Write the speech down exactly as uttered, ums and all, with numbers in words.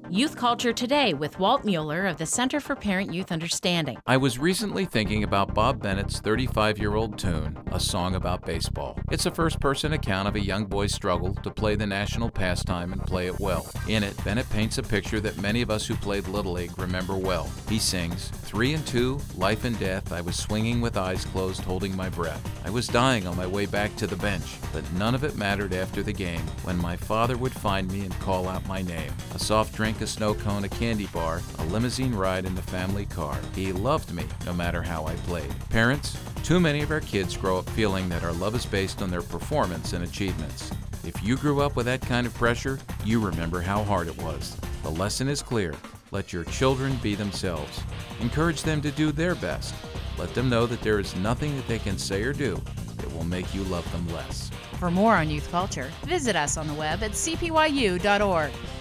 Youth Culture Today with Walt Mueller of the Center for Parent-Youth Understanding. I was recently thinking about Bob Bennett's thirty-five-year-old tune, A Song About Baseball. It's a first-person account of a young boy's struggle to play the national pastime and play it well. In it, Bennett paints a picture that many of us who played Little League remember well. He sings, Three and two, life and death, I was swinging with eyes closed, holding my breath. I was dying on my way back to the bench, but none of it mattered after the game, when my father would find me and call out my name. A soft drink, a snow cone, a candy bar, a limousine ride in the family car. He loved me, no matter how I played. Parents, too many of our kids grow up feeling that our love is based on their performance and achievements. If you grew up with that kind of pressure, you remember how hard it was. The lesson is clear. Let your children be themselves. Encourage them to do their best. Let them know that there is nothing that they can say or do that will make you love them less. For more on youth culture, visit us on the web at c p y u dot org.